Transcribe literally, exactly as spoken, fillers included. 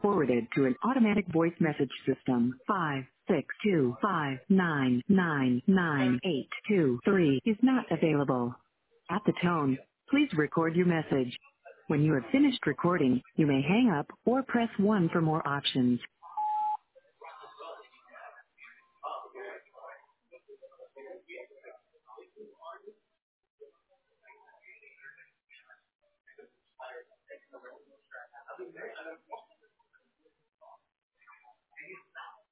forwarded to an automatic voice message system. Five six two five nine nine nine eight two three is not available. At the tone, please record your message. When you have finished recording, you may hang up or press one for more options.